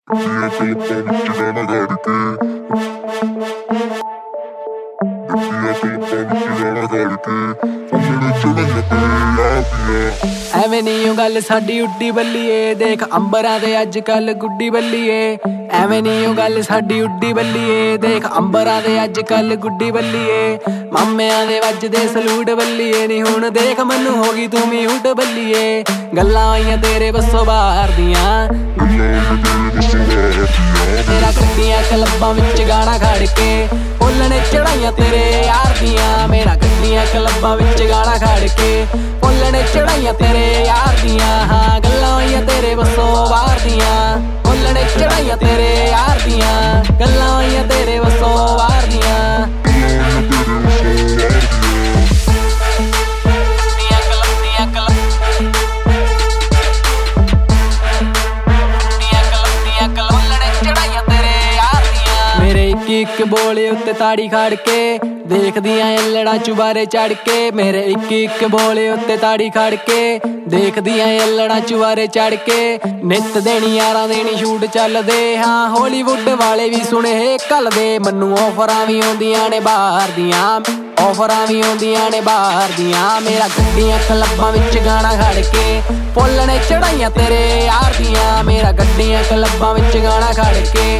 ਗੱਡੀਆਂ ਕਲੱਬਾਂ ਵਿੱਚ ਗਾਣਾ ਗਾੜ ਕੇ ਉਹਨੇ ਚੜਾਈਆਂ ਤੇਰੇ ਆਦੀਆਂ। ਐਵੇਂ ਨੀ ਓ ਗੱਲ ਸਾਡੀ ਉੱਡੀ ਬੱਲੀਏ, ਦੇਖ ਅੰਬਰਾਂ ਤੇ ਅੱਜ ਕੱਲ ਗੁੱਡੀ ਬੱਲੀਏ। ਐਵੇਂ ਨੀ ਓ ਗੱਲ ਸਾਡੀ ਉੱਡੀ ਬੱਲੀਏ, ਦੇਖ ਅੰਬਰਾਂ ਤੇ ਅੱਜ ਕੱਲ ਗੁੱਡੀ ਬੱਲੀਏ। ਮਾਮਿਆਂ ਦੇ ਵੱਜਦੇ ਸਲੂਟ ਬੱਲੀਏ, ਨੀ ਹੁਣ ਦੇਖ ਮੈਨੂੰ ਹੋ ਗਈ ਤੂੰ ਵੀ ਉੱਡ ਬੱਲੀਏ। ਗੱਲਾਂ ਆਈਆਂ ਤੇਰੇ ਬੱਸੋਂ ਬਾਹਰ ਦੀਆਂ, ਤੇਰਾ ਗੱਡੀਆਂ ਕਲੱਬਾਂ ਵਿੱਚ ਗਾਣਾ ਖੜ ਕੇ ਫੁੱਲਣੇ ਚੜਾਈਆਂ ਤੇਰੇ ਯਾਰ ਦੀਆਂ। ਮੇਰਾ ਗੱਡੀਆਂ ਕਲੱਬਾਂ ਵਿੱਚ ਗਾਣਾ ਖੜ ਕੇ ਫੁੱਲਣੇ ਚੜਾਈਆਂ ਤੇਰੇ ਯਾਰ ਦੀਆਂ। ਹਾਂ ਗੱਲਾਂ ਆਈਆਂ ਤੇਰੇ ਬੱਸੋਂ ਬਾਹਰ ਦੀਆਂ, ਫੁੱਲਣੇ ਚੜਾਈਆਂ ਤੇਰੇ ਯਾਰ ਦੀਆਂ। ਗੱਲਾਂ ਆਈਆਂ ਤੇਰੇ ਬੱਸੋਂ ਬਾਹਰ ਦੀਆਂ। ਮੇਰੇ ਇੱਕ ਬੋਲੇ ਉੱਤੇ ਤਾੜੀ ਖੜ ਕੇ ਦੇਖਦੀਆਂ ਅਲੜਾ ਚੁਬਾਰੇ ਚੜ ਕੇ। ਮੇਰੇ ਇੱਕ ਬੋਲੇ ਉੱਤੇ ਤਾੜੀ ਖੜ ਕੇ ਦੇਖਦੀਆਂ ਅਲੜਾ ਚੁਬਾਰੇ ਚੜ ਕੇ। ਨਿੱਤ ਦੇਣੀ ਯਾਰਾਂ ਦੇਣੀ ਸ਼ੂਟ ਚੱਲਦੇ, ਹਾਂ ਹਾਲੀਵੁੱਡ ਵਾਲੇ ਵੀ ਸੁਣੇ ਘੱਲਦੇ। ਮੈਨੂੰ ਆਫਰਾਂ ਵੀ ਆਉਂਦੀਆਂ ਨੇ ਬਾਹਰ ਦੀਆਂ, ਆਫਰਾਂ ਵੀ ਆਉਂਦੀਆਂ ਨੇ ਬਾਹਰ ਦੀਆਂ। ਮੇਰਾ ਗੱਡੀਆਂ ਕਲੱਬਾਂ ਵਿੱਚ ਗਾਣਾ ਖੜ ਕੇ ਫੁੱਲਣੇ ਚੜਾਈਆਂ ਤੇਰੇ ਯਾਰ ਦੀਆਂ। ਮੇਰਾ ਗੱਡੀਆਂ ਕਲੱਬਾਂ ਵਿੱਚ ਗਾਣਾ ਖੜ ਕੇ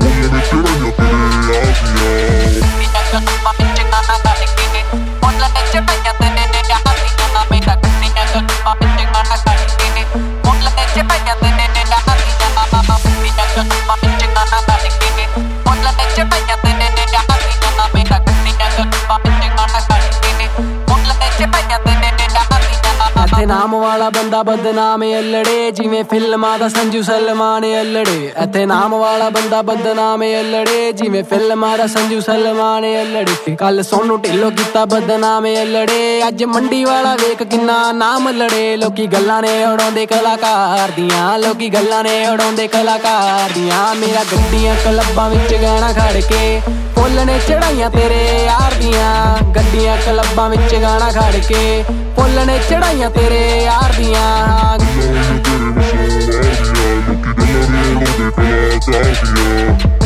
ਇੱਥੇ ਨਾਮ ਵਾਲਾ ਬੰਦਾ ਬਦਨਾਮ ਅਲੜੇ, ਜਿਵੇਂ ਫਿਲਮਾਂ ਦਾ ਸੰਜੂ ਸਲਮਾਨ ਅਲੜੇ। ਇੱਥੇ ਨਾਮ ਵਾਲਾ ਬੰਦਾ ਬਦਨਾਮ ਅਲੜੇ, ਜਿਵੇਂ ਫਿਲਮਾਂ ਦਾ ਸੰਜੂ ਸਲਮਾਨ ਅਲੜੇ। ਕੱਲ ਸੋਨੂੰ ਢਿੱਲੋਂ ਕੀਤਾ ਬਦਨਾਮ ਅਲੜੇ, ਅੱਜ ਮੰਡੀ ਵਾਲਾ ਵੇਖ ਕਿੰਨਾ ਨਾਮ ਲੜੇ। ਲੋਕੀ ਗੱਲਾਂ ਨੇ ਉਡਾਉਂਦੇ ਕਲਾਕਾਰ ਦੀਆਂ, ਲੋਕੀ ਗੱਲਾਂ ਨੇ ਉਡਾਉਂਦੇ ਕਲਾਕਾਰ ਦੀਆਂ। ਮੇਰਾ ਗੱਡੀਆਂ ਕਲੱਬਾਂ ਵਿੱਚ ਗਾਣਾ ਖੜ ਕੇ ਫੁੱਲਣੇ ਚੜਾਈਆਂ ਤੇਰੇ ਯਾਰ ਦੀਆਂ। ਗੱਡੀਆਂ ਕਲੱਬਾਂ ਵਿੱਚ ਗਾਣਾ ਖੜ ਕੇ ਫੁੱਲਣੇ ਚੜਾਈਆਂ ਤੇਰੇ ਯਾਰ ਦੀਆਂ। ਲੋਕੀ ਗੱਲਾਂ ਨੇ ਉਡਾਉਂਦੇ ਕਲਾਕਾਰ ਦੀਆਂ।